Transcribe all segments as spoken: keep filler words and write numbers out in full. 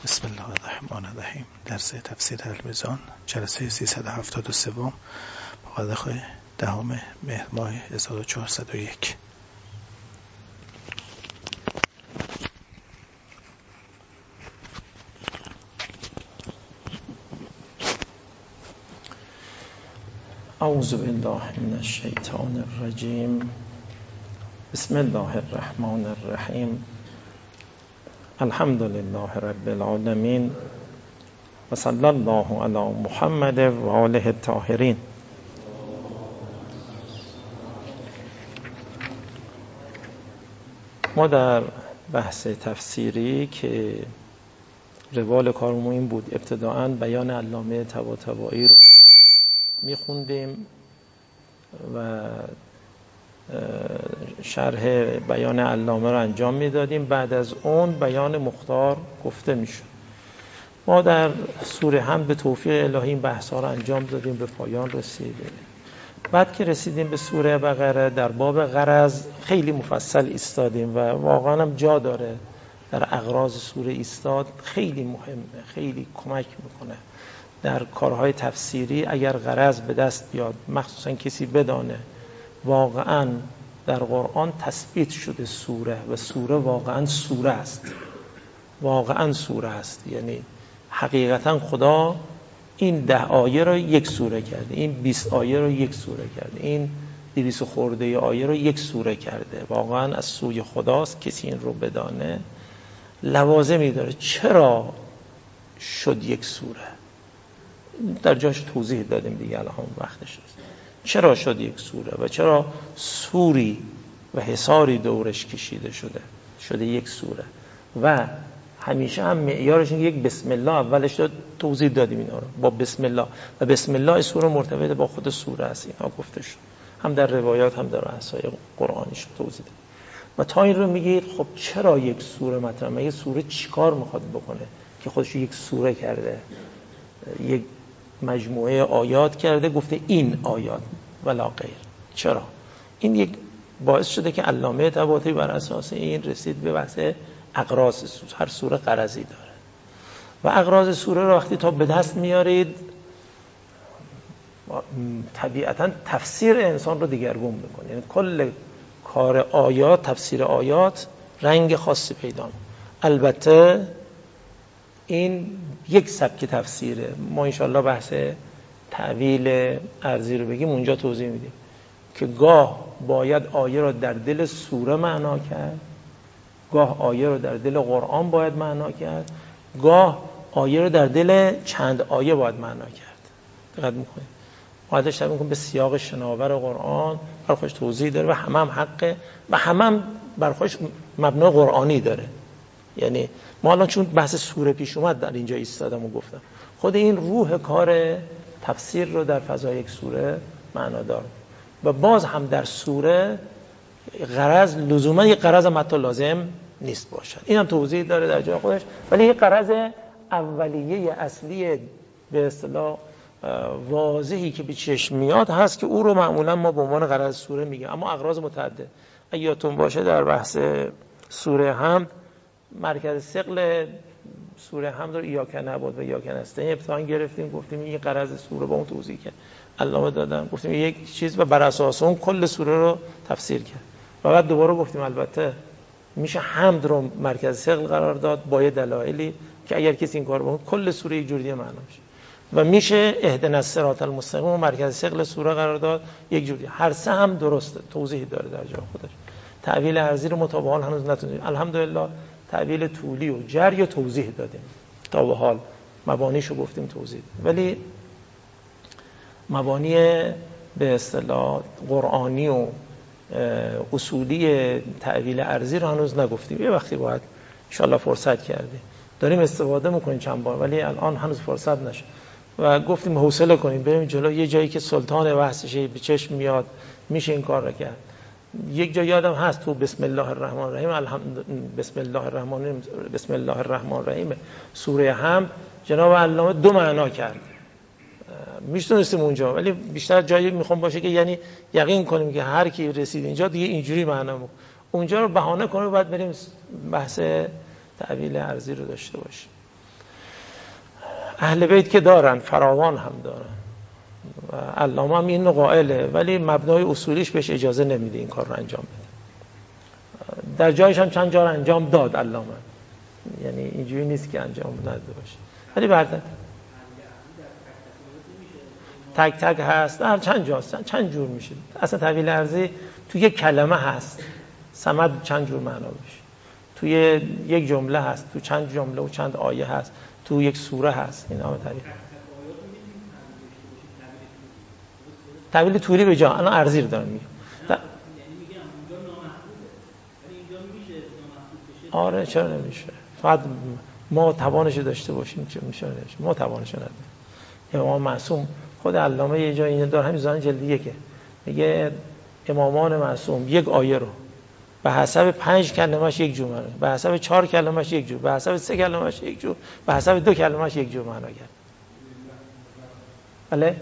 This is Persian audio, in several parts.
بسم الله الرحمن الرحیم. درس تفسیر المیزان، جلسه سیصد و هفتاد و سه، مورخ دهم مهر ماه هزار و چهارصد و یک. اعوذ بالله من الشیطان الرجیم. بسم الله الرحمن الرحیم. الحمد لله رب العالمین و صلی الله علی محمد و آله الطاهرین. ما در بحث تفسیری که روال کارمون این بود ابتداءً بیان علامه طباطبایی رو میخوندیم و شرح بیان علامه رو انجام میدادیم. بعد از اون بیان مختار گفته میشد. ما در سوره حمد به توفیق الهی این بحث‌ها رو انجام دادیم، به پایان رسیدیم. بعد که رسیدیم به سوره بقره، در باب غرض خیلی مفصل ایستادیم و واقعا هم جا داره در اغراض سوره ایستاد. خیلی مهمه، خیلی کمک میکنه در کارهای تفسیری. اگر غرض به دست بیاد، مخصوصا کسی بدانه واقعا در قرآن تثبیت شده سوره و سوره واقعا سوره است، واقعا سوره است، یعنی حقیقتا خدا این ده آیه رو یک سوره کرده، این بیست آیه رو یک سوره کرده، این دویست خورده آیه رو یک سوره کرده. واقعا از سوی خداست. کسی این رو بدانه لوازمی داره. چرا شد یک سوره؟ در جاش توضیح دادیم دیگه، الان وقتش است. چرا شد یک سوره و چرا سوری و حصاری دورش کشیده شده شده یک سوره و همیشه هم معیارش اینه یک بسم الله اولش داد. توضیح دادیم اینا رو با بسم الله و بسم الله سوره مرتبط با خود سوره است. اینا گفته شد هم در روایات هم در بحث‌های قرآنیش توضیح دادیم. و تا این رو میگید خب چرا یک سوره مطرح؟ مگه سوره چیکار میخواد بکنه که خودش یک سوره کرده، یک مجموعه آیات کرده، گفته این آیات ولا غیر؟ چرا؟ این یک باعث شده که علامه طباطبایی بر اساس این رسید به بحث اغراض. هر سوره غرضی داره و اغراض سوره رو وقتی تا به دست میارید طبیعتا تفسیر انسان رو دیگرگون میکنه. یعنی کل کار آیات، تفسیر آیات رنگ خاصی پیدا میکنه. البته این یک سبک تفسیره. ما انشاءالله بحث تعویل ارضی رو بگیم اونجا توضیح میدیم که گاه باید آیه رو در دل سوره معنا کرد، گاه آیه رو در دل قرآن باید معنا کرد، گاه آیه رو در دل چند آیه باید معنا کرد. دقت میکنید؟ ما اشاره میکنیم به سیاق شناور قرآن، برخوش توضیح داره و همه هم حقه و همه هم برخوش مبنای قرآنی داره. یعنی ما الان چون بحث سوره پیش اومد در اینجا ایستادم و گفتم خود این روح کار تفسیر رو در فضای یک سوره معنا داره و باز هم در سوره غرض لزوما یک غرض هم حتی لازم نیست باشد. این هم توضیح داره در جای خودش، ولی یک غرض اولیه اصلی به اصطلاح واضحی که به چشم میاد هست که او رو معمولا ما به عنوان غرض سوره میگیم. اما اغراض متعدد اگه یادتون باشه در بحث سوره حمد مرکز ثقل سوره حمد رو ایاک نعبد و ایاک نستعین ابتداً گرفتیم، گفتیم این غرض سوره با اون توضیح کرد، علامه دادن، گفتیم یک چیز و بر اساس اون کل سوره رو تفسیر کرد. و بعد دوباره گفتیم البته میشه حمد رو مرکز ثقل قرار داد با یه دلایلی که اگر کسی این کار بکنه کل سوره یک جوری معنا میشه و میشه اهدنا الصراط المستقیم و مرکز ثقل سوره قرار داد یک جوری. هر سه هم درسته، توضیح داره در جای خودش. تعویل ارضی رو مطابقاً هنوز نتونیم. الحمدلله تعویل طولی و جری و توضیح دادیم تا به حال، مبانیشو گفتیم توضیح دادیم. ولی مبانی به اصطلاح قرآنی و اصولی تعویل ارضی رو هنوز نگفتیم. یه وقتی باید انشالله فرصت کردیم، داریم استفاده میکنیم چند بار، ولی الان هنوز فرصت نشد و گفتیم حوصله کنیم بریم جلو. یه جایی که سلطان بحثش به چشم میاد میشه این کار رو کرد. یک جا یادم هست تو بسم الله الرحمن الرحیم، الحمد بسم الله الرحمن بسم الله الرحمن الرحیم سوره حمد، جناب علامه دو معنا کرد. میشتونستیم اونجا، ولی بیشتر جایی میخوام باشه که یعنی یقین کنیم که هر کی رسید اینجا دیگه اینجوری معنا میکنه. اونجا رو بهانه کنیم بعد بریم بحث تعویل ارضی رو داشته باشیم. اهل بیت که دارن، فراوان هم دارن و علامه هم این قائله، ولی مبنای اصولیش بهش اجازه نمیده این کار رو انجام بده. در جایش هم چند جا انجام داد علامه، یعنی اینجوری نیست که انجام نداده باشه، ولی بعد تک تک هست. هر چند جاست، چند جور میشه. اصلا تحویل ارضی تو یک کلمه هست، صمد چند جور معنا میشه، توی یک جمله هست، تو چند جمله و چند آیه هست، تو یک سوره هست. این همه تعبیر تعبیر طولی به جا الان ارضی رو دارم میگم. آره چرا نمیشه؟ فقط ما توانش داشته باشیم چه میشه نمیشه. ما توانش نداریم. امام معصوم خود علامه یه جایی اینو داره، همین زان جلد یکه، میگه امامان معصوم یک آیه رو به حسب پنج کلمش یک جور معنی، به حسب چهار کلمش یک جور، به حسب سه کلمش یک جور، به حسب دو کلمش یک جور معنا کرد. بله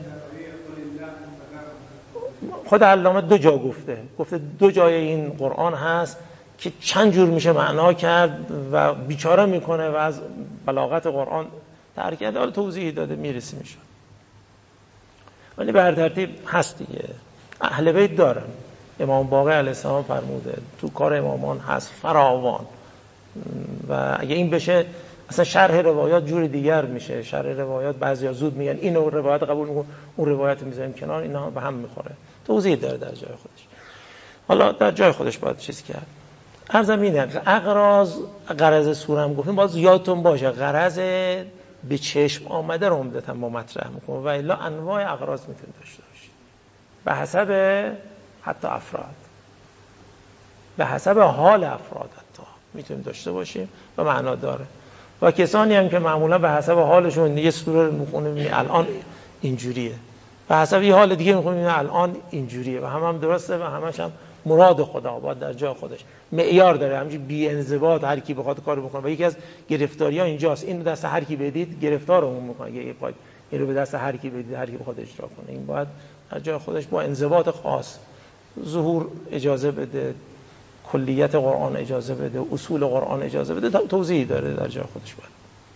خود علامه دو جا گفته، گفته دو جای این قرآن هست که چند جور میشه معنا کرد و بیچاره میکنه و از بلاغت قرآن ترک کرده. حالا توضیح داده میرسیم میشه، ولی به هر ترتیب هست دیگه. اهل بیت دارن، امام باقر علیه السلام فرموده تو کار امامان هست فراوان، و اگه این بشه اصلا شرح روایات جور دیگر میشه. شرح روایات بعضیا زود میگن اینو روایت قبول میکنن، اون روایت میذاریم کنار، اینا به هم میخوره. توضیح داره در جای خودش، حالا در جای خودش باید چیز کرد. عرضم اینه اغراض، غرض سوره هم گفتیم، باز یادتون باشه غرض به چشم آمده رو عمدتاً ما مطرح میکنه و الا انواع اغراض میتونه داشته باشه به حسب حتی افراد، به حسب حال افراد حتی میتونیم داشته باشیم و معنا داره. و کسانی هم که معمولا به حسب حالشون یه سوره رو میخونیم الان اینجوریه، به حسب یه حال دیگه میخونیم الان اینجوریه، و هم هم درسته و همش هم مراد خدا باید در جای خودش معیار داره. همینجوری بی انضباط هر کی بخواد کارو بکنه. و یکی از گرفتاری‌ها اینجاست، این دست هر کی بدید گرفتارمون میکنه. یه پای این رو به دست هر کی بدید هر کی بخواد اجرا کنه. این باید در جای خودش با انضباط خاص ظهور اجازه بده، کلیت قرآن اجازه بده، اصول قرآن اجازه بده، توضیح داره در جای خودش باید.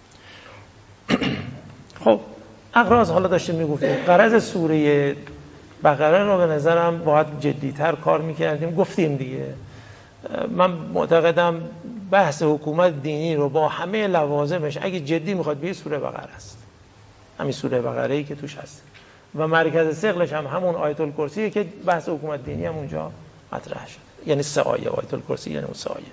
خب اغراض حالا داشتیم میگفتیم. غرض سوره بقره رو به نظرم باید جدی‌تر کار میکردیم. گفتیم دیگه، من معتقدم بحث حکومت دینی رو با همه لوازمش اگه جدی میخواد بیه سوره بقره است، همین سوره بقره‌ای که توش هست و مرکز ثقلش هم همون آیت الکرسیه که بحث حکومت دینی هم اونجا مطرح شد، یعنی سه آیه آیت الکرسی، یعنی اون سه آیه.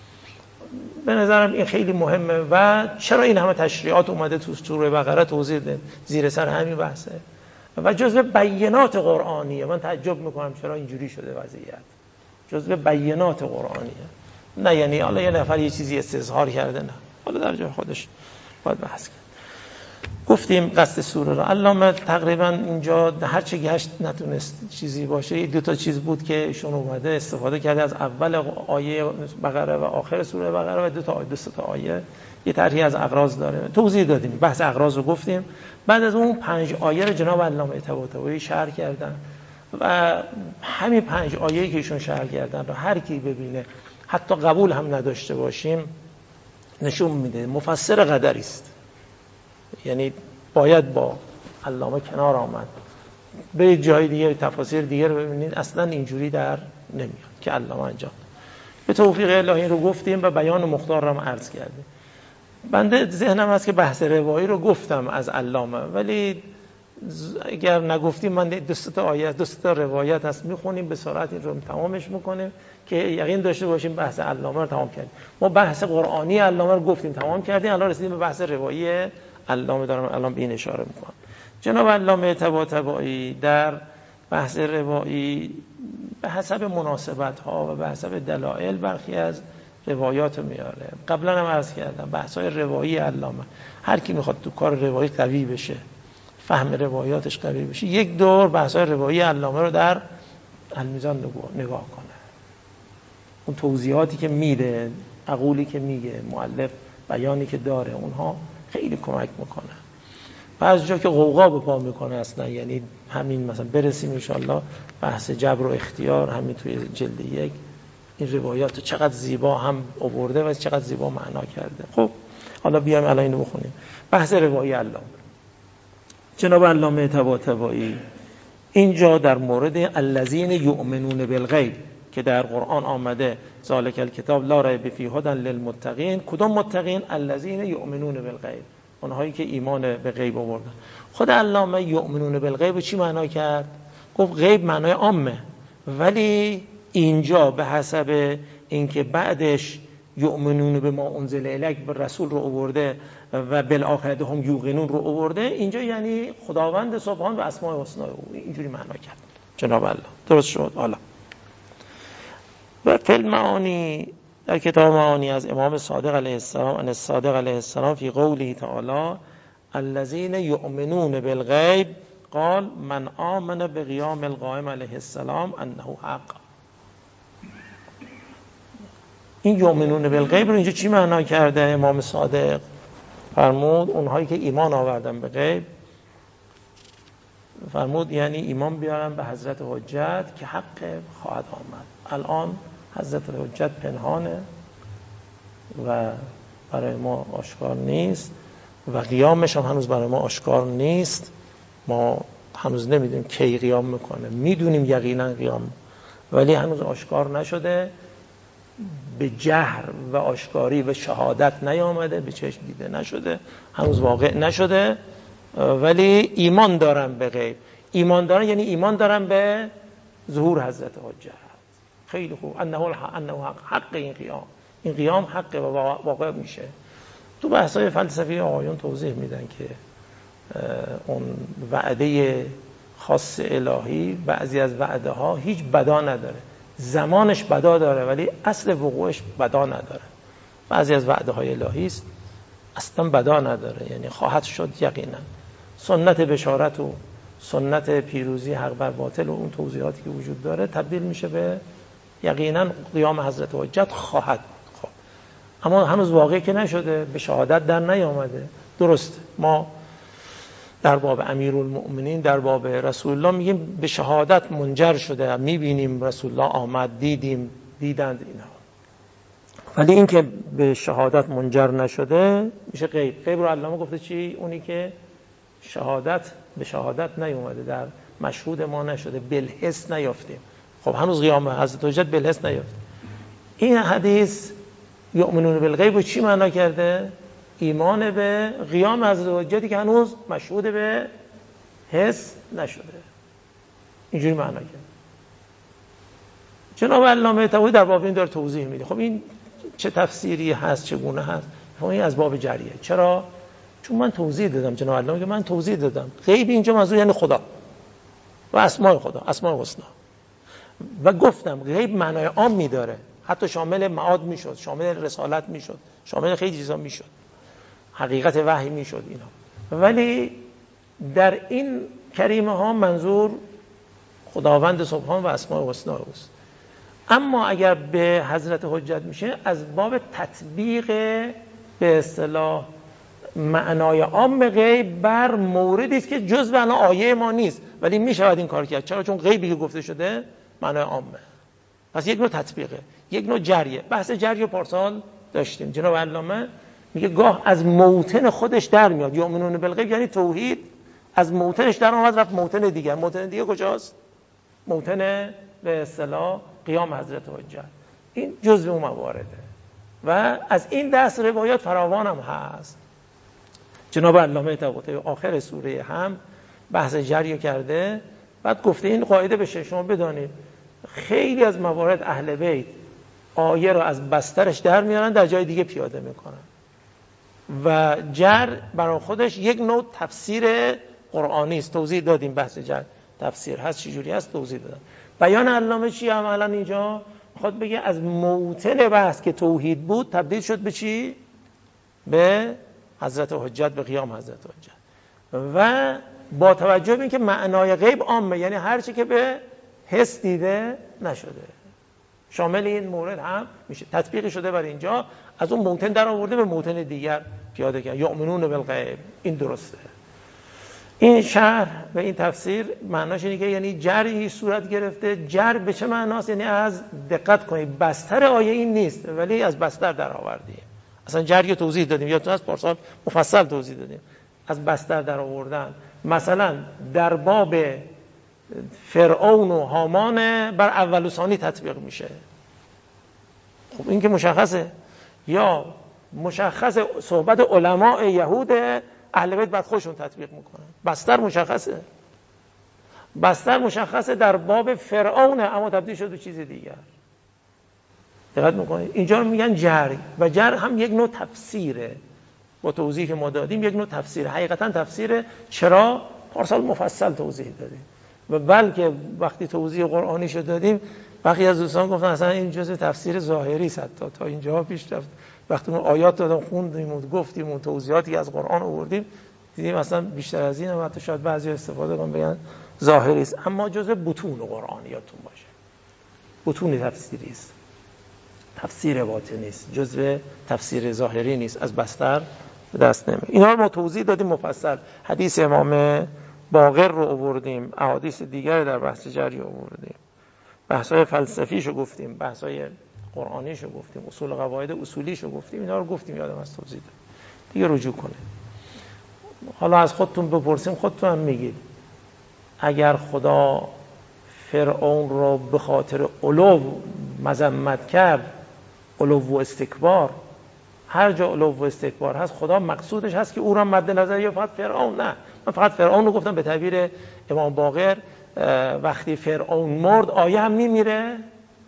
به نظرم این خیلی مهمه. و چرا این همه تشریعات اومده تو سوره بقره توضیح ده زیر سر همین بحثه و جزء بیانات قرآنیه. من تعجب میکنم چرا اینجوری شده وضعیت، جزء بیانات قرآنیه. نه یعنی حالا یه نفر یه چیزی استظهار کرده، نه، حالا در جای خودش باید بحث کرد. گفتیم قصد سوره رو علامه تقریبا اینجا هر چه گشت نتونست چیزی باشه. دو تا چیز بود که ایشون اومده استفاده کرده از اول آیه بقره و آخر سوره بقره و دو تا آیه دو تا آیه یه طرحی از اغراض داره. توضیح دادیم، بحث اغراض رو گفتیم. بعد از اون پنج آیه رو جناب علامه طباطبایی شرح کردن و همین پنج آیه‌ای که ایشون شرح کردن رو هر کی ببینه حتی قبول هم نداشته باشیم نشون میده مفسر قدری است. یعنی باید با علامه کنار آمد. به جای دیگه تفاسیر دیگه رو ببینید اصلا اینجوری در نمیاد که علامه انجام. به توفیق الهی رو گفتیم و بیان مختار رو هم عرض کردیم. بنده ذهنم هست که بحث روایی رو گفتم از علامه، ولی اگر نگفتیم من دو تا آیه دو تا روایت هست میخونیم به سرعت این رو تمامش میکنیم که یقین داشته باشیم بحث علامه رو تمام کردیم. ما بحث قرآنی علامه رو گفتیم تمام کردیم، الان رسیدیم به بحث روایی علامه. دارم الان به این اشاره میکنم. جناب علامه طباطبایی در بحث روایی به حسب مناسبت ها و به حسب دلایل برخی از روایات میاره. قبلا هم عرض کردم بحث های روایی علامه، هر کی میخواد تو کار روایی قوی بشه، فهم روایاتش قوی بشه، یک دور بحث های روایی علامه رو در المیزان نگاه کنه. اون توضیحاتی که میده، عقولی که میگه مؤلف، بیانی که داره، اونها خیلی کمک میکنه. بعضی جا که غوغا به پا میکنه اصلا، یعنی همین مثلا برسیم انشالله بحث جبر و اختیار همین توی جلد یک، این روایات چقدر زیبا هم آورده و چقدر زیبا معنا کرده. خب حالا بیایم الان اینو بخونیم. بحث روایی علامه. جناب علامه طباطبایی اینجا در مورد الذین یؤمنون بالغیب که در قرآن آمده ذالک الکتاب لا ریب فیه هدی للمتقین، کدوم متقین؟ الذین یؤمنون بالغیب، اونهایی که ایمان به غیب آوردن. خود علامه یؤمنون بالغیب چی معنا کرد؟ گفت غیب معنای عامه، ولی اینجا به حسب اینکه بعدش یؤمنون به ما انزل الیک به رسول رو آورده و بالآخرة هم یوقنون رو آورده، اینجا یعنی خداوند سبحان و اسماء الحسنا او، اینجوری معنا کرد جناب الله. درست شد. حالا و فی المعانی در کتاب معانی از امام صادق علیه السلام ان الصادق علیه السلام فی قوله تعالی الذین یؤمنون بالغیب قال من آمن بقیام القائم علیه السلام انه حق. این یؤمنون بالغیب رو اینجا چی معنا کرده امام صادق؟ فرمود اونهایی که ایمان آوردن به غیب، فرمود یعنی ایمان بیارن به حضرت حجت که حق خواهد آمد. الان حضرت حجت پنهانه و برای ما آشکار نیست و قیامش هم هنوز برای ما آشکار نیست. ما هنوز نمیدونیم کی قیام میکنه، میدونیم یقینا قیام، ولی هنوز آشکار نشده، به جهر و آشکاری و شهادت نیامده، به چشم دیده نشده، هنوز واقع نشده، ولی ایمان دارن به غیب. ایمان دارن یعنی ایمان دارن به ظهور حضرت حجت. خیلی خوب. انه الحق، انه حق، حق این قیام، این قیام حقه و واقع میشه. تو بحث‌های فلسفی آقایون توضیح میدن که اون وعده خاص الهی، بعضی از وعده ها هیچ بدا نداره، زمانش بدا داره ولی اصل وقوعش بدا نداره. بعضی از وعده های الهی است اصلا بدا نداره، یعنی خواهد شد یقینا. سنت بشارت و سنت پیروزی حق بر باطل و اون توضیحاتی که وجود داره تبدیل میشه به یقینا قیام حضرت حجت خواهد. خب اما هنوز واقعی که نشده، به شهادت در نیامده. درست ما در باب امیرالمؤمنین، در باب رسول الله میگیم به شهادت منجر شده، میبینیم رسول الله آمد، دیدیم، دیدند اینها، ولی این که به شهادت منجر نشده میشه غیب. غیب رو علامه گفته چی؟ اونی که شهادت به شهادت نیومده، در مشهود ما نشده، بالحس نیافتیم. خب هنوز قیام حضرت حجت بالحس نیافتیم. این حدیث یؤمنون بالغیب چی معنا کرده؟ ایمان به قیام حضرت حجتی که هنوز مشهود به حس نشده، اینجوری معنا کرده. جناب علامه طباطبایی در باب این داره توضیح میده. خب این چه تفسیری هست، چگونه هست؟ خب این از باب جریه. چرا؟ چون من توضیح دادم جناب علامه که من توضیح دادم غیب اینجا منظور یعنی خدا و اسماء خدا، اسماء الحسنا، و گفتم غیب معنای عام میداره، حتی شامل معاد میشد، شامل رسالت میشد، شامل خیلی چیزا میشد، حقیقت وحی میشد اینا، ولی در این کریمه ها منظور خداوند سبحان و اسماء الحسنا است. اما اگر به حضرت حجت میشه از باب تطبیق به اصطلاح معنای عام غیب بر موردی است که جزء الان آیه ما نیست، ولی میشود این کار کرد. چرا؟ چون غیبی که گفته شده معنای عامه. پس یک نوع تطبیقه، یک نوع جریه. بحث جری و پارسال داشتیم. جناب علامه میگه گاه از موطن خودش در میاد. یؤمنون بالغیب یعنی توحید از موطنش در اومد رفت موطن دیگر. موطن دیگه کجاست؟ موطن به اصطلاح قیام حضرت حجت. این جزء اون موارده و از این دست روایات فراوان هم هست. جناب علامه طباطبایی آخر سوره هم بحث جری کرده، بعد گفته این قاعده بشه شما بدانید خیلی از موارد اهل بیت آیه رو از بسترش در میارن در جای دیگه پیاده میکنن و جر برای خودش یک نوع تفسیر قرآنی است. توضیح دادیم بحث جر تفسیر هست چجوری هست، توضیح دادم. بیان علامه چی عملا اینجا خود بگه از موطن بحث که توحید بود تبدیل شد به چی؟ به حضرت حجت، به قیام حضرت حجت، و با توجه به اینکه معنای غیب عامه، یعنی هر چی که به حس دیده نشده شامل این مورد هم میشه. تطبیق شده بر اینجا، از اون موطن در آورده به موطن دیگر پیاده کرد. یؤمنون بالغیب، این درسته. این شرح و این تفسیر معناش اینه که یعنی جری صورت گرفته. جر به چه معناست؟ یعنی از دقت کنید بستر آیه این نیست ولی از بستر در آوردیه. اصلا جری توضیح دادیم، یادتون از پارسال مفصل توضیح دادیم. از بستر در آوردن، مثلا در باب فرعون و هامان بر اول و ثانی تطبیق میشه. خب این که مشخصه. یا مشخص صحبت علماء یهود اهل بیت بعد خودشون تطبیق میکنن. بستر مشخصه. بستر مشخصه در باب فرعون، اما تبدیل شد به چیز دیگر. دقت میکنید؟ اینجا رو میگن جر، و جر هم یک نوع تفسیره. با توضیح که ما دادیم یک نوع تفسیره. حقیقتا تفسیره. چرا؟ پارسال مفصل توضیح دادیم. و بلکه وقتی توضیح قرآنی شد دادیم، بقیه از دوستان گفتن اصلا این جزء تفسیر ظاهری است. تا تا اینجا پیش رفت. وقتی اون آیات دادم خوندیم و گفتیم و توضیحاتی از قرآن آوردیم، دیدیم اصلا بیشتر از این هم حتی شاید بعضی استفاده کنن بگن ظاهری است، اما جزء بطون قرآن یادتون باشه. بطون تفسیری است. تفسیر باطنی است. جزء تفسیر ظاهری نیست. از بستر به دست نمیاد. اینا رو ما توضیح دادیم مفصل. حدیث امام باقر رو آوردیم، احادیث دیگر در بحث جری آوردیم. بحث‌های فلسفیشو گفتیم، بحث‌های قرآنیشو گفتیم، اصول قواعد اصولیشو گفتیم. اینا رو گفتیم، یادم از توضیح دادم. دیگه رجوع کنید. حالا از خودتون بپرسیم، خودتون هم میگید اگر خدا فرعون رو به خاطر علو مذمت کرد، علو و استکبار، هر جا علو و استکبار هست خدا مقصودش هست که او را مد نظر یا فقط فرعون؟ نه، من فقط فرعون رو گفتم به تعبیر امام باقر. وقتی فرعون مرد آیه هم میمیره.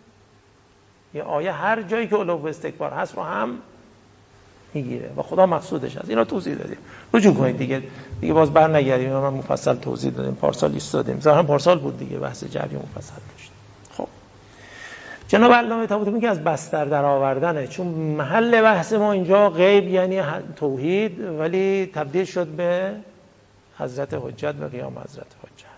یه آیه هر جایی که علو و استکبار هست رو هم میگیره و خدا مقصودش هست. اینا توضیح دادیم. رجوع کنید دیگه. دیگه باز بر نگردیم. من مفصل توضیح دادیم. پارسال ایستادیم. ظاهرا پارسال بود دیگه بحث جری مفصل داشت. خب جناب علامه طباطبایی میگه از بستر در آوردنه، چون محل بحث ما اینجا غیب یعنی توحید، ولی تبدیل شد به حضرت حجت و قیام حضرت حجت.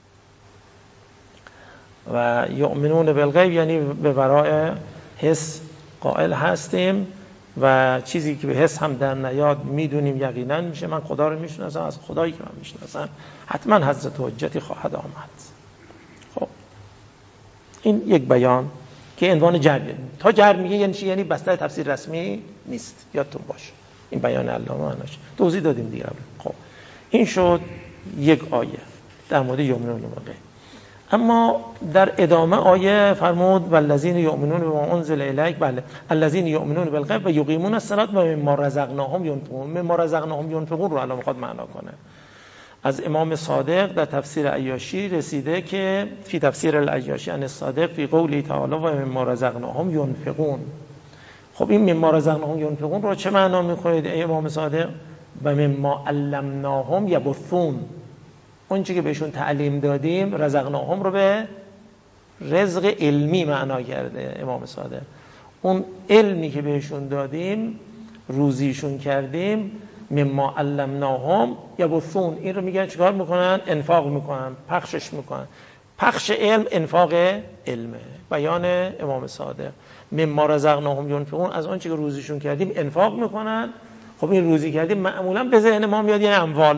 و یؤمنون بالغیب یعنی به ورای حس قائل هستیم و چیزی که به حس هم در نیاد میدونیم یقینا میشه. من خدا رو میشناسم، از خدایی که من میشناسم حتما حضرت حجتی خواهد آمد. خب این یک بیان که عنوان جر. تا جر میگه یعنی چی؟ یعنی بستر تفسیر رسمی نیست. یادتون باشه این بیان علامه معناش توضیح دادیم دیگه. خب این شد یک آیه در مورد یؤمنون بالغیب. اما در ادامه آیه فرمود والذین یؤمنون بما انزل الیک، بله، الذین یؤمنون بالغیب و یقیمون الصلاة و مما رزقناهم ینفقون. مما رزقناهم ینفقون رو الان میخواد معنا کنه. از امام صادق در تفسیر عیاشی رسیده که فی تفسیر العیاشی ان الصادق فی قوله تعالی و مما رزقناهم ینفقون. خب این مما رزقناهم ینفقون رو چه معنا میکنید ای امام صادق؟ و مما علمناهم یبثون. اون چیزی که بهشون تعلیم دادیم، رزقناهم رو به رزق علمی معنا کرده امام صادق. اون علمی که بهشون دادیم، روزیشون کردیم، مما علمناهم یبثون. این رو میگن چیکار میکنن؟ انفاق میکنن، پخشش میکنن. پخش علم انفاق علمه. بیان امام صادق مما رزقناهم ینفقون، از اون چیزی که روزیشون کردیم انفاق میکنن. خب این روزی کردیم معمولا به ذهن ما میاد یعنی اموال.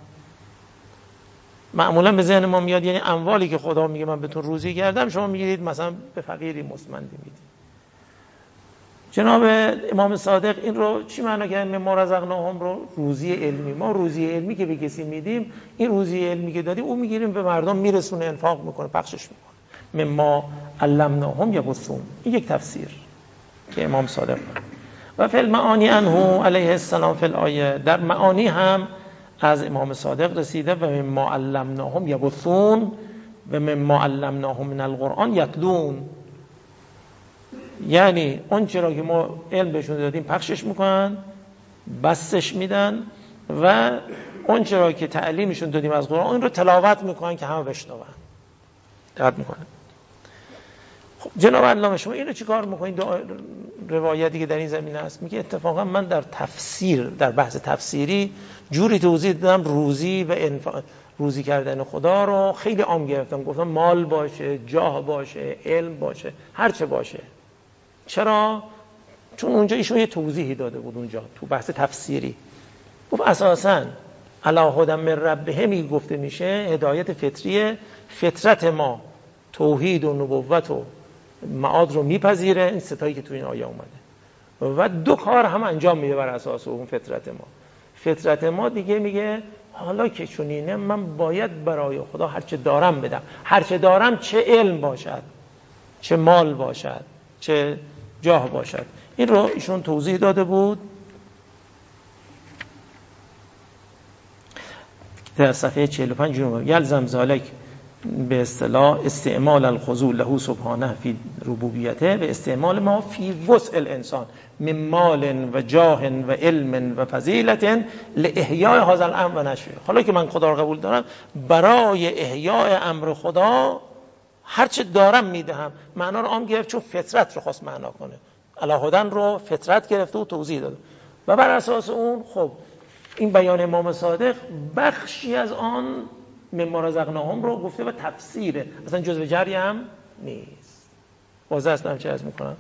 معمولا به ذهن ما میاد یعنی اموالی که خدا میگه من بهتون روزی کردم، شما میگیرید مثلا به فقیری مستمندی میدید. جناب امام صادق این رو چی معنا کرد؟ مما رزقناهم رو روزی علمی. ما روزی علمی که به کسی میدیم، این روزی علمی که دادیم اون میگیریم به مردم میرسونه، انفاق میکنه، پخشش میکنه. مما علمناهم یبثون. این یک تفسیر که امام صادق داد. و فی المعانی عنه علیه السلام فی الآیه، در معانی هم از امام صادق رسیده و مما علمناهم یبثون و مما علمناهم من القرآن یتلون. یعنی اون چرا که ما علم بهشون دادیم پخشش میکنن، بسش میدن، و اون چرا که تعلیمشون دادیم از قرآن این رو تلاوت میکنن که همه بشنون. دقت میکنن. خب جناب علامه شما اینو چیکار میکنید؟ روایتی که در این زمینه هست میگه اتفاقا من در تفسیر، در بحث تفسیری جوری توضیح دادم روزی و انفاق، روزی کردن خدا رو خیلی عام گرفتم. گفتم مال باشه، جاه باشه، علم باشه، هر چه باشه. چرا؟ چون اونجا ایشون یه توضیحی داده بود اونجا تو بحث تفسیری. گفت اساساً علی هدی من ربهم می گفته میشه هدایت فطریه. فطرت ما توحید و نبوت و معاد رو میپذیره. این ستایی که تو این آیه اومده و دو کار هم انجام میده بر اساس اون فطرت ما. فطرت ما دیگه میگه حالا که چنینه من باید برای خدا هرچه دارم بدم، هرچه دارم چه علم باشد، چه مال باشد، چه جاه باشد. این رو ایشون توضیح داده بود در صفحه چهل و پنج. یلزم ذالک به اصطلاح استعمال الخضوع له سبحانه فی ربوبیته به استعمال ما فی وسع الانسان من مال و جاه و علم و فضیلت لاحیاء هذا الامر و نشره. حالا که من خدا رو قبول دارم، برای احیاء امر خدا هرچه دارم میدهم. معنا رو عام گرفت چون فطرت رو خواست معنا کنه. الهدن رو فطرت گرفته و توضیح داده و بر اساس اون خب این بیان امام صادق بخشی از آن مما رزقناهم رو گفته و تفسیره، اصلا جزء جری هم نیست. واضح است هم چه عرض میکنم.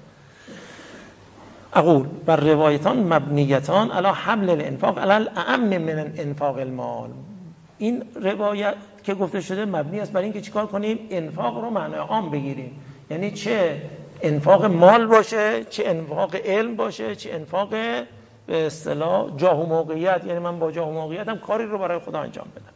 اقول بر روایتان مبنیتان علی حمل الانفاق علی الاعم من انفاق المال. این روایت که گفته شده مبنی است بر اینکه چیکار کنیم؟ انفاق رو معنای عام بگیریم، یعنی چه انفاق مال باشه، چه انفاق علم باشه، چه انفاق به اصطلاح جاه و موقعیت، یعنی من با جاه و موقعیت هم کاری رو برای خدا انجام بدم.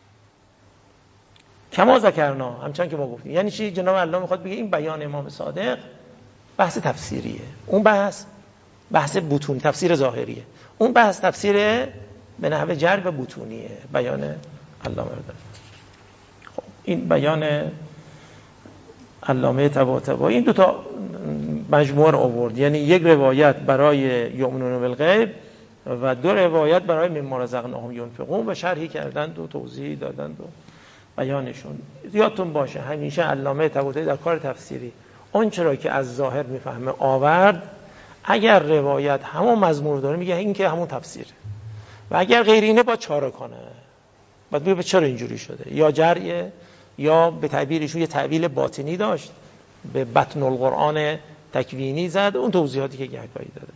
کما ذکرنا، همچنان که ما گفتیم. یعنی چی؟ جناب الله میخواد بگه این بیان امام صادق بحث تفسیریه، اون بحث بحث بطون تفسیر ظاهریه، اون بحث تفسیر به نحو جر و بطونیه، بیان علامه داره. خب این بیان علامه طباطبایی این دو تا مجموعه رو آورد، یعنی یک روایت برای یؤمنون بالغیب و دو روایت برای مما رزقناهم ینفقون و شرحی کردند و توضیح دادند و بیانشون. یادتون باشه همیشه علامه طباطبایی در کار تفسیری اون چرا که از ظاهر میفهمه آورد، اگر روایت همون مضمون داره میگه این که همون تفسیره و اگر غیر اینه با چاره کنه، بعد بگه چرا اینجوری شده، یا جریه یا به تعبیرشون یه تعبیر باطنی داشت، به بطن القرآن تکوینی زد، اون توضیحاتی که گهگاهی داده.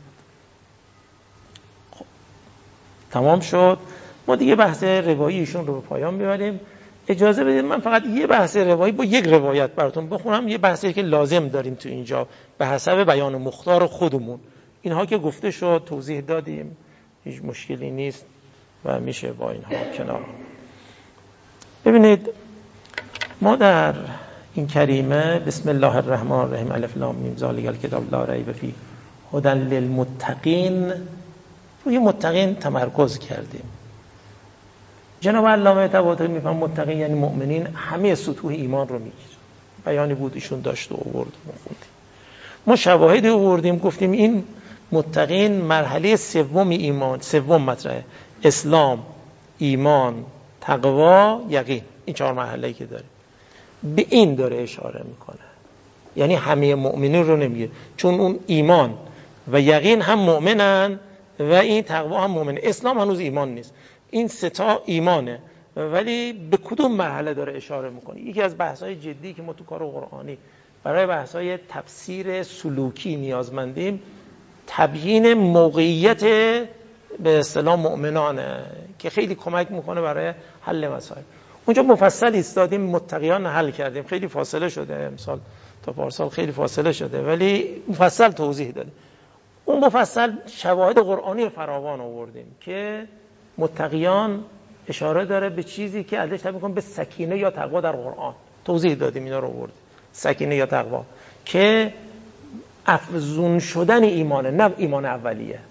خب تمام شد. ما دیگه بحث رواییشون رو به پایان میبریم. اجازه بدید من فقط یه بحث روایی با یک روایت براتون بخونم، یه بحثی که لازم داریم تو اینجا به حسب بیان مختار خودمون. اینها که گفته شد توضیح دادیم، هیچ مشکلی نیست و میشه با اینها کنار. ببینید ما در این کریمه بسم الله الرحمن الرحیم الف لام میم ذالک الکتاب لا ریب فیه هدی للمتقین روی متقین تمرکز کردیم. جناب علامه طباطبایی میفهم متقین یعنی مؤمنین، همه سطوح ایمان رو میگیره. بیانی بود ایشون داشت و آورد و خوندیم. ما شواهد آوردیم، گفتیم این متقین مرحله سوم ایمان، سوم مطرحه، اسلام، ایمان، تقوا، یقین. این چهار مرحله‌ای که داره به این داره اشاره میکنه، یعنی همه مؤمنین رو نمیگه، چون اون ایمان و یقین هم مؤمنن و این تقوا هم مؤمنه. اسلام هنوز ایمان نیست، این سه تا ایمانه، ولی به کدوم مرحله داره اشاره میکنه. یکی از بحث‌های جدی که ما تو کار قرآنی برای بحث‌های تفسیر سلوکی نیازمندیم، تبیین موقعیت به اصطلاح مؤمنانه که خیلی کمک میکنه برای حل مسائل. اونجا مفصل ایستادیم، متقیان حل کردیم، خیلی فاصله شده امسال تا پارسال خیلی فاصله شده، ولی مفصل توضیح دادیم. اون مفصل شواهد قرآنی فراوان آوردیم که متقیان اشاره داره به چیزی که ازش تعبیر می‌کنه به سکینه یا تقوا در قرآن. توضیح دادیم اینا رو آوردیم. سکینه یا تقوا که افزون شدن ایمانه، نه ایمان اولیه.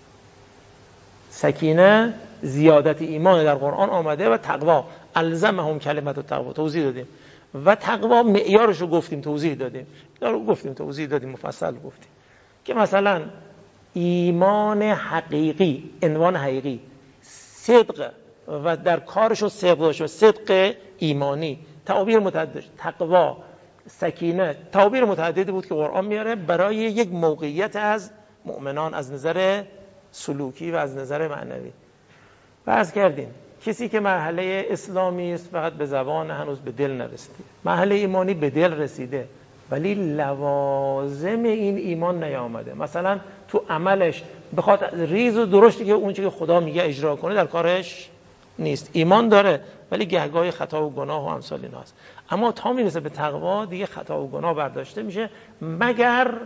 سکینه زیادت ایمان در قرآن آمده و تقوا الزمهم کلمت التقوا توضیح دادیم و تقوا معیارش رو گفتیم، توضیح دادیم. اینا رو گفتیم، توضیح دادیم، مفصل گفتیم که مثلا ایمان حقیقی، عنوان حقیقی صدق و در کارش رو صدق داشته، صدق ایمانی، تعابیر متعدد، تقوا، سکینه، تعابیر متعددی بود که قرآن میاره برای یک موقعیت از مؤمنان از نظر سلوکی و از نظر معنوی. بحث کردیم کسی که مرحله اسلامی است فقط به زبان هنوز به دل نرسیده، مرحله ایمانی به دل رسیده ولی لوازم این ایمان نیامده، مثلا تو عملش بخواد ریز و درشتی که اون چیزی که خدا میگه اجرا کنه در کارش نیست. ایمان داره ولی گهگاهی خطا و گناه و امثال ایناست. اما تا میرسه به تقوا دیگه خطا و گناه برداشته میشه، مگر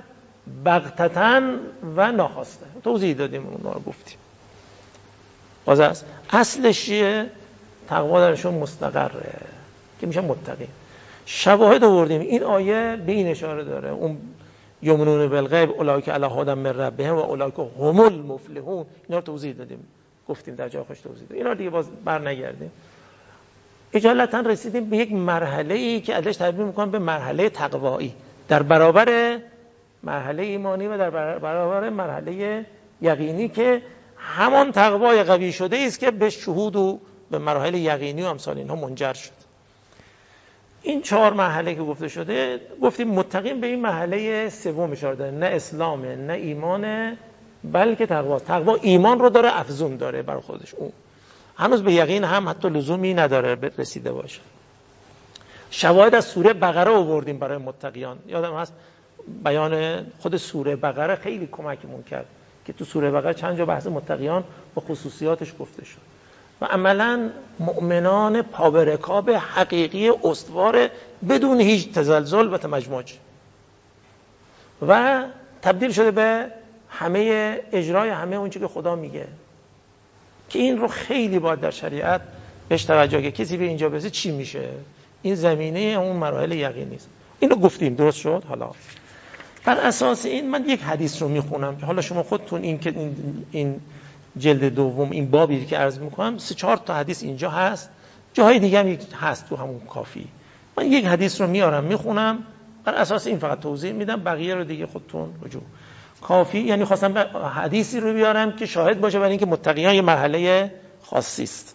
بغتتن و ناخواسته. توضیح دادیم اون رو گفتیم. باز است اصلش چیه؟ تقوا درشون مستقره که میشه متقین. شواهد آوردیم. این آیه به این اشاره داره. اون یؤمنون بالغیب اولئک علی هدی من ربهم و اولئک هم المفلحون. اینا رو توضیح دادیم، گفتیم در جای خوش توضیح دادیم. اینا دیگه باز برنگردیم. اجالتا رسیدیم به یک مرحله‌ای که ازش تعبیر می‌کنم به مرحله تقوایی در برابر مرحله ایمانی و در برابر مرحله یقینی که همان تقوای قوی شده است که به شهود و به مراحل یقینی و امثال اینها منجر شد. این چهار مرحله که گفته شده، گفتیم متقین به این مرحله سوم اشاره داره، نه اسلامه نه ایمانه بلکه تقواست. تقوا ایمان رو داره، افزون داره برای خودش، اون هنوز به یقین هم حتی لزومی نداره رسیده باشه. شواهد از سوره بقره آوردیم برای متقیان. یادم هست بیان خود سوره بقره خیلی کمکمون کرد که تو سوره بقره چند جا بحث متقیان با خصوصیاتش گفته شد و عملاً مؤمنان پابرکاب حقیقی استوار بدون هیچ تزلزل و تمجمج و تبدیل شده به همه اجرای همه اون چیزی که خدا میگه که این رو خیلی باید در شریعت بهش توجه که کسی به اینجا برسه چی میشه. این زمینه اون مراحل یقینی است. اینو گفتیم، درست شد. حالا بر اساس این من یک حدیث رو میخونم که حالا شما خودتون این که این, این جلد دوم این بابی که عرض میکنم سه چهار تا حدیث اینجا هست، جاهای دیگه هم هست تو همون کافی. من یک حدیث رو میارم میخونم، بر اساس این فقط توضیح میدم، بقیه رو دیگه خودتون رجوع کافی. یعنی خواستم حدیثی رو بیارم که شاهد باشه برای اینکه متقیان یه مرحله خاصی است.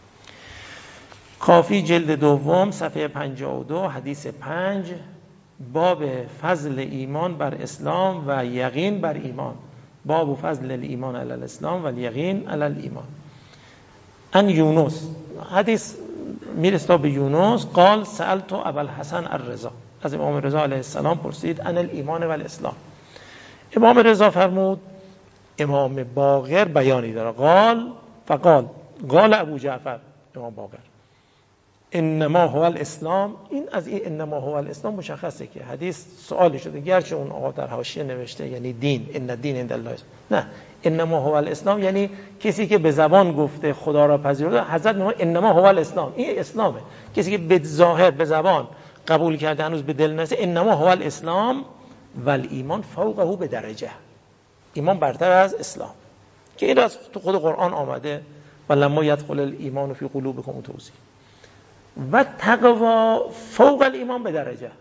کافی جلد دوم صفحه پنجاه و دو حدیث پنج، باب فضل ایمان بر اسلام و یقین بر ایمان. باب فضل الایمان علی الاسلام و الیقین علی الایمان. ان یونس، حدیث میرسه به یونس، قال سألت ابوالحسن الرضا، از امام رضا علیه السلام پرسید ان الایمان و الاسلام. امام رضا فرمود، امام باقر بیانی داره، قال فقال قال ابو جعفر، امام باقر، انما هو الاسلام. این از این انما هو الاسلام مشخصه که حدیث سوالی شده، گرچه اون آقا در حاشیه نوشته یعنی دین، ان الدین عند الله، نه، انما هو الاسلام یعنی کسی که به زبان گفته خدا را پذیرفته، حضرت میگه انما هو الاسلام، این اسلامه. کسی که به ظاهر به زبان قبول کرده هنوز به دل نرسه، انما هو الاسلام و الایمان فوقه به درجه، ایمان برتر از اسلام، که این از تو خود قرآن آمده و لما یدخل الایمان فی قلوبکم توضیح. و تقوا فوق الایمان به درجه،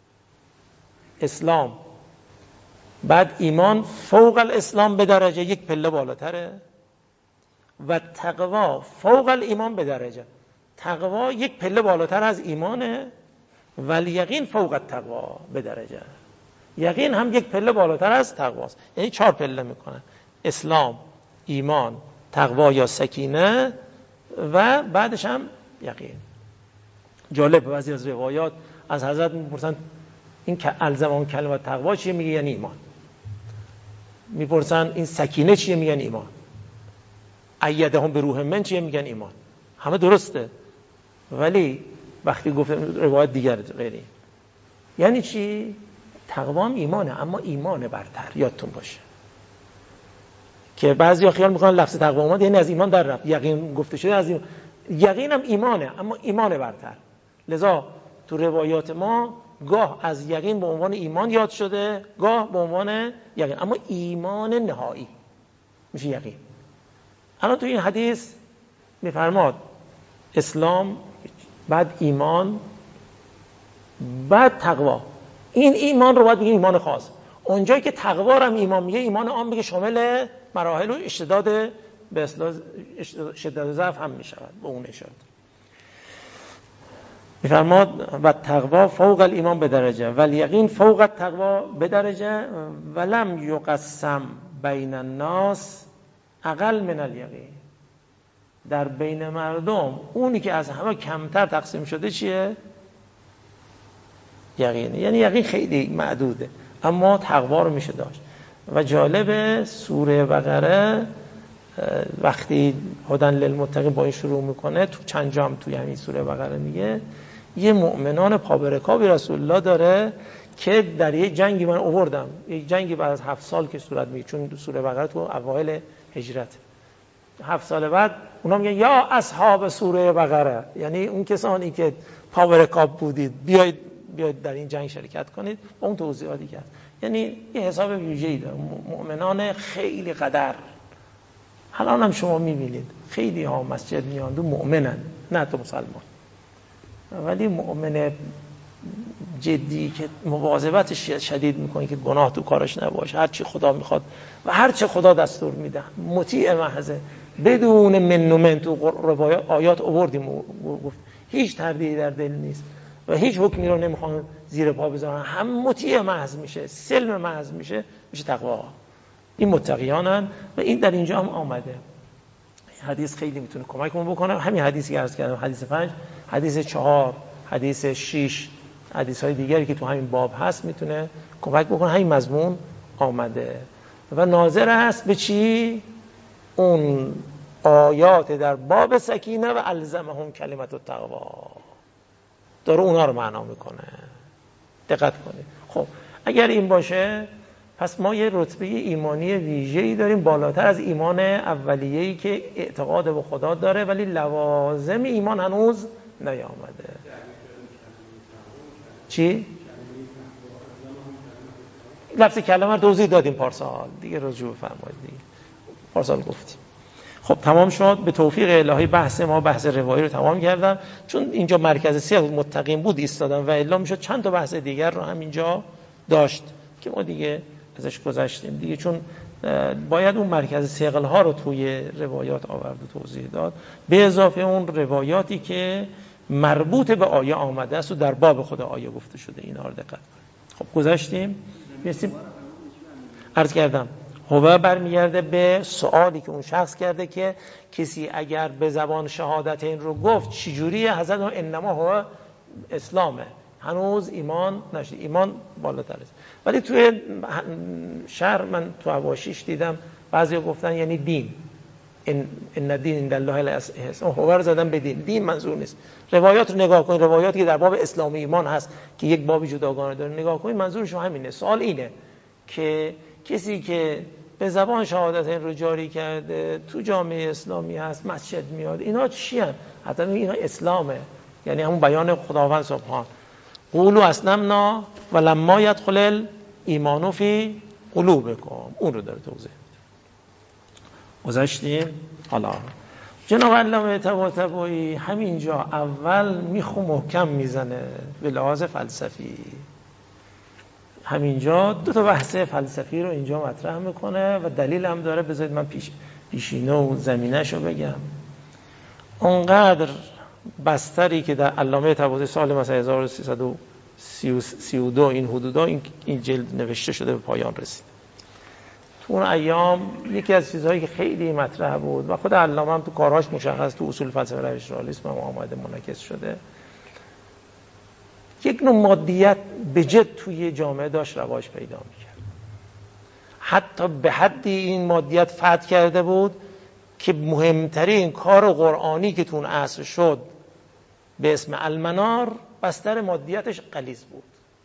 اسلام بعد ایمان فوق الاسلام به درجه، یک پله بالاتره. و تقوا فوق الایمان به درجه، تقوا یک پله بالاتر از ایمانه. ولی یقین فوق التقوا به درجه، یقین هم یک پله بالاتر از تقواست. یعنی چهار پله میکنن: اسلام، ایمان، تقوا یا سکینه و بعدش هم یقین. جالب، بعضی از روایات از حضرت میپرسن این که الزم اون کلمه تقوا چیه؟ میگه یعنی ایمان. میپرسن این سکینه چیه؟ میگن ایمان. ایدهم به روح من چیه؟ میگن ایمان. همه درسته، ولی وقتی گفتم روایت دیگر غیری. یعنی چی؟ تقوا هم ایمانه، اما ایمان برتر. یادتون باشه که بعضیا خیال میکنن لفظ تقوا اومد یعنی از ایمان در رفت، یقین گفته شده از ایمان. یقین هم ایمانه، اما ایمان برتر. لذا تو روایات ما گاه از یقین به عنوان ایمان یاد شده، گاه به عنوان یقین، اما ایمان نهایی میشه یقین. الان تو این حدیث میفرماد اسلام، بعد ایمان، بعد تقوا. این ایمان رو باید بگیم ایمان خاص. اونجایی که تقوا رو هم ایمان میگه، ایمان عام میگه شامل مراحل و اشتداد به اصطلاح شدت ضعف هم میشود، به اون اشاره میفرماد و تقوا فوق الایمان به درجه و الیقین فوق التقوا به درجه ولم یقسم بین الناس اقل من الیقین. در بین مردم اونی که از همه کمتر تقسیم شده چیه؟ یقینه. یعنی یقین خیلی معدوده، اما تقوا رو میشه داشت. و جالب سوره بقره وقتی هدی للمتقین با این شروع میکنه، تو چند جا هم توی همین سوره بقره میگه یه مؤمنان پابرکابی رسول الله داره که در یک جنگی من آوردم، یک جنگی بعد از هفت سال که صورت میگیره، چون سوره بقره تو اوایل هجرت، هفت سال بعد اونا میگن یا اصحاب سوره بقره، یعنی اون کسانی که پاورکاب بودید بیاید بیاید در این جنگ شرکت کنید. با اون توضیحاتی کرد، یعنی یه حساب ویژه‌ای داره. مؤمنان خیلی قدر، الان هم شما میبینید خیلی ها مسجد میان دو مؤمنن، نه تو مسلمان، ولی مؤمن جدی که مواظبتش شدید میکنه که گناه تو کارش نباشه، هر چی خدا میخواد و هر چی خدا دستور میده مطیع محضه، بدون من و من. تو روایات آیات آوردیم گفت هیچ تردیدی در دل نیست و هیچ حکمی رو نمیخوان زیر پا بذارن، هم مطیع محض میشه، سلم محض میشه، میشه تقوا. این متقیانن و این در اینجا هم آمده. حدیث خیلی میتونه کمکمون بکنه. همین حدیثی که عرض کردم، حدیث پنج، حدیث چهار، حدیث شش، حدیث های دیگری که تو همین باب هست میتونه کمک بکنه. همین مضمون آمده و ناظر است به چی؟ اون آیات در باب سکینه و الزمهم کلمت التقوا، داره اونا رو معنا میکنه. دقت کنید. خب اگر این باشه پس ما یه رتبه ایمانی ویژه‌ای داریم بالاتر از ایمان اولیه‌ای که اعتقاد به خدا داره ولی لوازم ایمان هنوز نیامده. چی؟ لفظ کلمه رو توضیح دادیم پارسال دیگه، رجوع فرمایید دیگه، پارسال گفتیم. خب تمام شد. به توفیق الهی بحث ما، بحث روایی رو تمام کردم، چون اینجا مرکز سیاق متقین بود ایستادم و الا میشد چند تا بحث دیگر رو هم اینجا داشت که ما دیگه ازش گذشتیم دیگه، چون باید اون مرکز ثقل ها رو توی روایات آورد و توضیح داد، به اضافه اون روایاتی که مربوط به آیه آمده است و در باب خود آیه گفته شده، اینا رو دقت کنید. خب گذشتیم. میرسیم عرض کردم هو برمیگرده به سوالی که اون شخص کرده که کسی اگر به زبان شهادت این رو گفت چجوریه؟ حضرت انما هو اسلامه، هنوز ایمان نشد، ایمان بالاتر است. ولی توی شهر من تو حواشیش دیدم بعضی گفتن یعنی دین، ان ان دین عند الله الاسلام، هو زدن به دین، دین منظور نیست. روایات رو نگاه کنید، روایاتی که در باب اسلام و ایمان هست که یک بابی جداگانه داره نگاه کنید، منظورش همینه. سوال اینه که کسی که به زبان شهادت این رو جاری کرده تو جامعه اسلامی هست، مسجد میاد، اینا چی هست؟ حتی اینا اسلامه، یعنی همون بیان خداوند سبحان قولوا اسلمنا ولما يدخل الايمان فی قلوبکم، اون رو داره توضیح میده. گذشتیم. حالا جناب علامه طباطبایی همینجا اول میخو محکم میزنه به لحاظ فلسفی، همینجا دو تا بحث فلسفی رو اینجا مطرح میکنه و دلیل هم داره. بذارید من پیش پیشینه و زمینه‌ش رو بگم. اونقدر بستری که در علامه طباطبایی سال مثلا هزار و سیصد و سی و دو این حدودا این, این جلد نوشته شده به پایان رسید. تو اون ایام یکی از چیزهایی که خیلی مطرح بود و خود علامه هم تو کارهاش مشخص، تو اصول فلسفه روش رئالیسم هم آمده منعکس شده، یک نوع مادیت به جد توی جامعه داشت رواج پیدا میکرد. حتی به حدی این مادیت فتح کرده بود که مهمترین کار قرآنی که تو اون عصر شد به اسم المنار، بستر مادیتش غلیظ بود.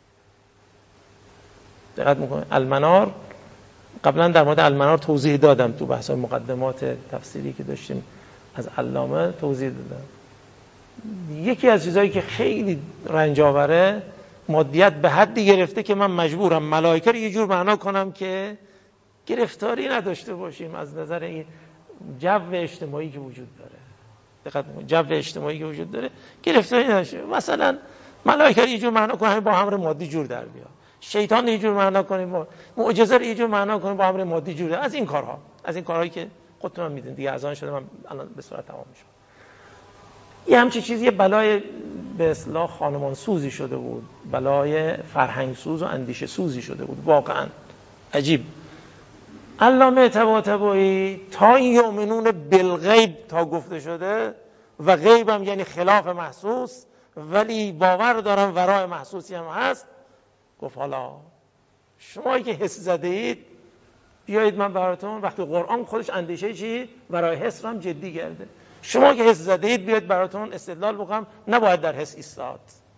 دقت میکنه. المنار قبلا در مورد المنار توضیح دادم تو بحث مقدمات تفسیری که داشتیم از علامه توضیح دادم. یکی از چیزایی که خیلی رنج آوره، مادیت به حدی گرفته که من مجبورم ملائکه رو یه جور معنا کنم که گرفتاری نداشته باشیم از نظر این جو اجتماعی که وجود داره. دقت کنید، جو اجتماعی که وجود داره گرفتاری نداشته. مثلا ملائکه رو یه جور معنا کنیم با امر مادی جور در بیاد، شیطان رو یه جور معنا کنیم، با معجزه رو یه جور معنا کنیم با امر مادی جور در. از این کارها، از این کارهایی که خودتون هم میدونید دیگه، اذان شده من الان به صورت تمام میشه. یه همچین چیزی، یه بلای به اصطلاح خانمان سوزی شده بود، بلای فرهنگ سوز و اندیشه سوزی شده بود. واقعا عجیب. علامه طباطبایی تا این یؤمنون بالغیب تا گفته شده و غیب هم یعنی خلاف محسوس، ولی باور دارم ورای محسوسی هم هست، گفت حالا شمایی که حس زده اید بیایید من براتون، وقتی قرآن خودش اندیشه چی ورای حس رو هم جدی کرده، شما که حس زده اید بیایید براتون استدلال بکنم، نباید در حس ایستاد.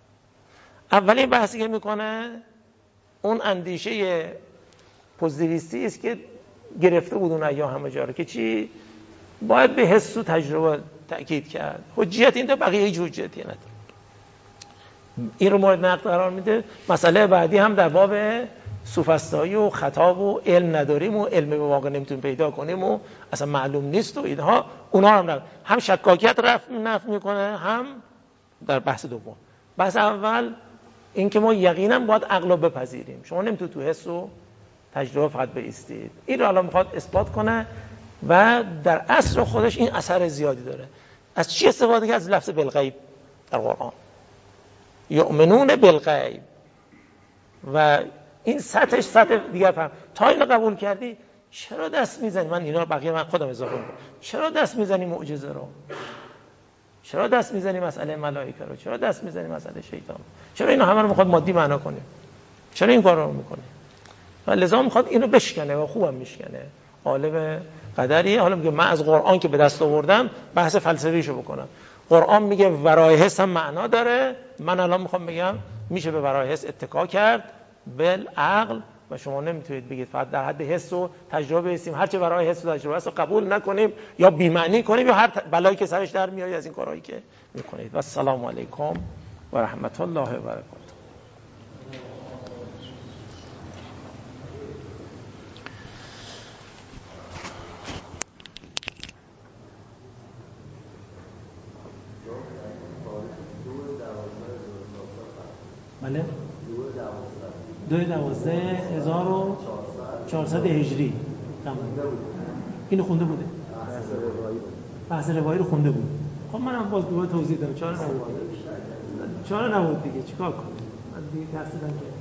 اولین بحثی که میکنه اون اندیشه پوزیتیویستی است که گرفته بود اون ایام همه جا رو، که چی؟ باید به حس و تجربه تأکید کرد. حجیت این تا بقیه هیچ حجیتی نداره. این رو مورد نقد قرار میده. مسئله بعدی هم در باب سوفسطایی و خطاب و علم نداریم و علم به واقع نمیتونیم پیدا کنیم و اصلا معلوم نیست و اینها، اونها هم نقد. هم شکاکیت رفع نفع میکنه، هم در بحث دوم. بحث اول این که ما یقینا باید عقل رو بپذیریم. شما نمیتونید تو حس و تجربه فقط بایستید. این رو الان میخواد اثبات کنه و در اصل خودش این اثر زیادی داره. از چی استفاده کرد؟ از لفظ بالغیب در قرآن، یؤمنون بالغیب. و این سطحش سطح دیگر فهم. تا اینو قبول کردی چرا دست میزنی؟ من اینا بقیه من خودم اضافه میکنم. چرا دست میزنی معجزه رو؟ چرا دست میزنی مسئله ملائکه رو؟ چرا دست میزنی مسئله شیطان؟ چرا اینا همه رو میخواد مادی معنا کنی؟ چرا این کارا رو میکنی؟ و لذا میخواد اینو بشکنه و خوبم میشکنه. عالم قدریه. حالا میگه من از قرآن که به دست آوردم بحث فلسفیشو بکنم. قرآن میگه ورای حس هم معنا داره. من الان میخوام بگم میشه به ورای حس اتکا کرد بالعقل و شما نمیتونید بگید فقط در حد حس و تجربه هستیم، هر چه ورای حس و تجربه است رو قبول نکنیم یا بی معنی کنیم یا هر بلایی که سرش در میاد از این کارهایی که میکنید. و السلام علیکم و رحمت الله و برکاته. بله؟ دوی دوازده هزار و چهارصد هجری تمام. اینو خونده بوده؟ بحث روایی رو خونده بود. خب منم باز دوباره توضیح دارم. چهار نبود. چهار نبود دیگه. چیکار کنم؟ من دیگه ترسیدم که